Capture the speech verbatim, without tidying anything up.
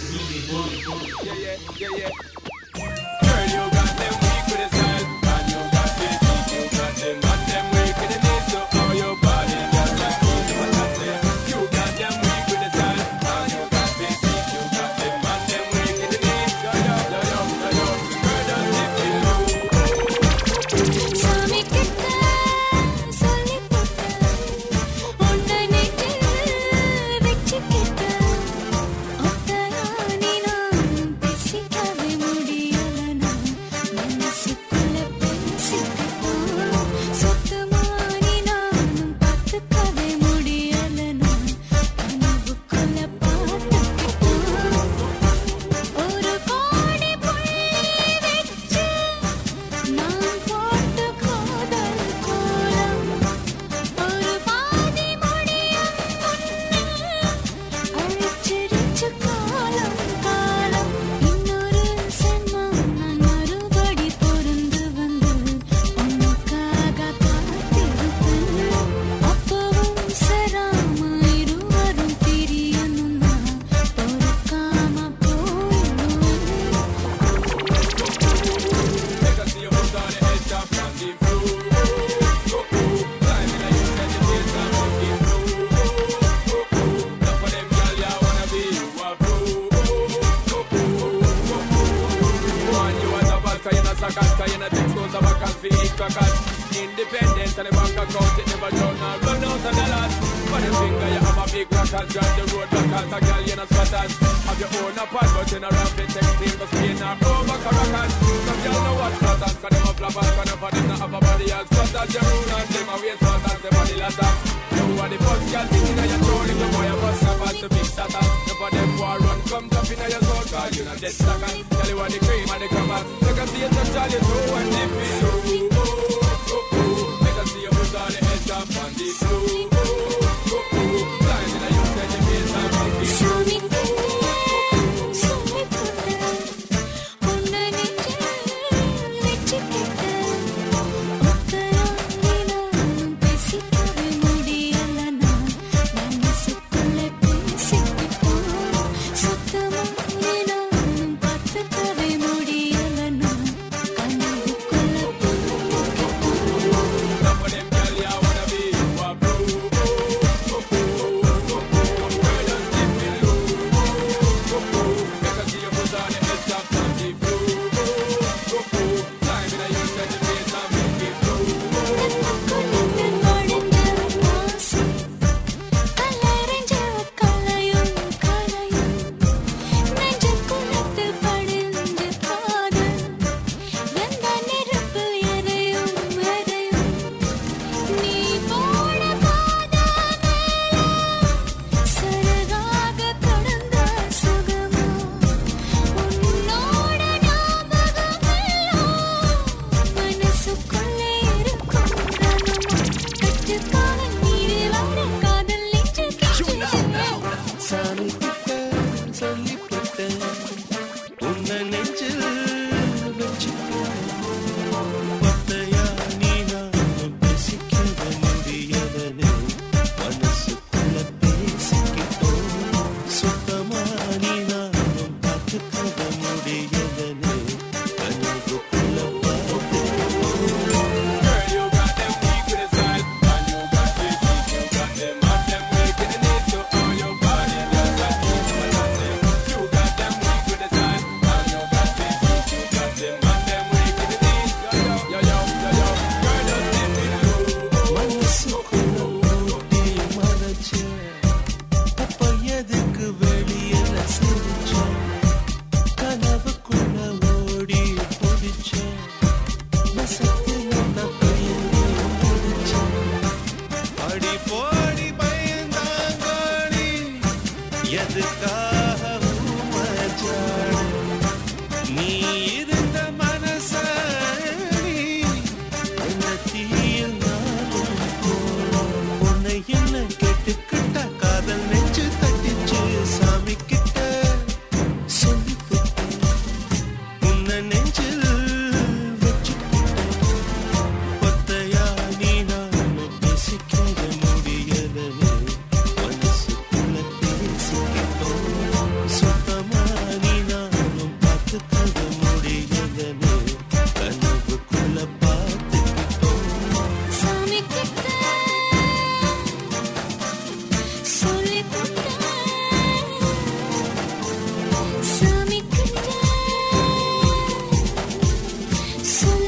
Yeah, yeah, yeah, yeah. Girl, you got them weak with the style, and you got the beat, you got them, and them weak with the knees, so all your body just like easy, what I say. You got them weak with the style, and you got the beat, you got them, and them weak with the knees, yo, yo, yo, yo, yo, yo. Girl, just dip in low. சாமி கிட்ட சொல்லி போட்ட உன்னை நெஞ்சில் வச்சுக்கிட்ட ஒத்தையானி நான் பேசிக்கவே முடியலனா மனசுக்குள்ள பேசிக்கிட்டோம் சுத்தமானி நானும் பார்த்துக்கவே முடியலனா கனவுக்குள்ள பார்த்துக்கிட்டோம் ஒரு கோடி புள்ளி வச்சு நான் போட்ட காதல் கோலம் ஒரு பாதி முடியும் அழிச்சிருச்சு காலம் காலம் இன்னொரு சன்மம் நான் மறுபடி பொருந்து வந்து உனக்காக காத்திருப்பேன் அப்பவும் சராம இருவரும் பிரியணும்னா பொறுக்காம போயிடுவேன் Make us see your foot on the edge of the floor. Climbing like you said, you feel some monkey flow. Enough of them girl, you wanna be you a pro. Want you as a bad, 'cause you not suckers, 'cause you not take those of a can for eat crackers. Independent and the bank account, it never drown or run out of the lot. For the finger, you have a big rockers, drive the road rockers, a girl, you not squatters. Have your own apart, but you not ramp it, take steam, but Spain or over Caracas. Some girl know what flatters, 'cause them a flappers, 'cause none of them not have a body as flat as your own, and them a waist flat as them body latter. You are the first girl thinking of your toe, little boy, you must have had to big shatter. None of them war run, come jump in your soul, 'cause you not dead stacker. Tell you what the cream and the crackers, take a see you touch all your toe and dip it low. Make us see your foot on the edge of on the floor. Climbing like you said, you feel some monkey flow. சாமி கிட்ட சொல்லி போட்ட உன்னை நெஞ்சில் வச்சுக்கிட்ட ஒத்தையானி நானும் பேசிக்கவே முடியலனா மனசுக்குள்ள பேசிக்கிட்டோம் சுத்தமானி நானும் பார்த்துக்கவே முடியலனா கனவுக்குள்ள பார்த்துக்கிட்டோம் Enough of them girl, you wanna be you a pro. Girl, just dip it low. Make us see your foot on the edge of the floor. Climbing like you said, you feel some monkey flow. கண்ணுக்குள்ள நுழைஞ்ச ஆசை கலரஞ்ச கலையும் கலையும் நெஞ்சுக்குள்ளத்தில் படிஞ்ச காதல் எந்த நெருப்பு எதையும் எதையும் நீ போட பாத மேல சரகாக கடந்த சுகமோ உன்னோட ஞாபகமெல்லாம் மனசுக்குள்ளே இருக்கும் ரணமோ கட்டுக்காக நீரில் ஆட காதல் நெஞ்சு கிச்சுதே சாமி கிட்ட சொல்லி போட்ட உன்னை நெஞ்சில் வச்சுக்கிட்ட ஒத்தையா நீ நானும் பேசிக்கவே முடியலனே மனசுக்குள்ள பேசிக்கிட்டோம் சுத்தமா நீ நானும் பார்த்துக்கவே முடியலனே கனவுக்குள்ள பார்த்துக்கிட்டோம் Girl, you got them weak with the style, and you got the beat, you got them, and them weak with the knees, so all your body just like easy, what I say. You got them weak with the style, and you got the beat, you got them, and them weak with the knees, yo, yo, yo, yo, yo, yo. Girl, just dip it low. மனசுக்குள்ள ஓட்டி மறைச்ச அப்ப எதுக்கு வெளியில சிரிச்ச கனவுக்குள்ள ஓடி பிடிச்ச நசத்துல கையெழுதி முடிச்ச அடி போடி பயந்தாங்கடி எதுக்காக மச்சான் நீ இருந்த மனசடி என்ன தீயில் நானும் போனோம். உன்னை என்ன கேட்டுக்கிட்ட காதல் நெஞ்சு தட்டிச்சு சாமி கிட்ட சொல்லி போட்டேன் உன்னை நெஞ்சில் வச்சுக்கிட்டேன் ஒத்தையா நீ நானும் பேசிக்கவே முடியலனே மனசுக்குள்ள பேசிக்கிட்டோம் சுகம்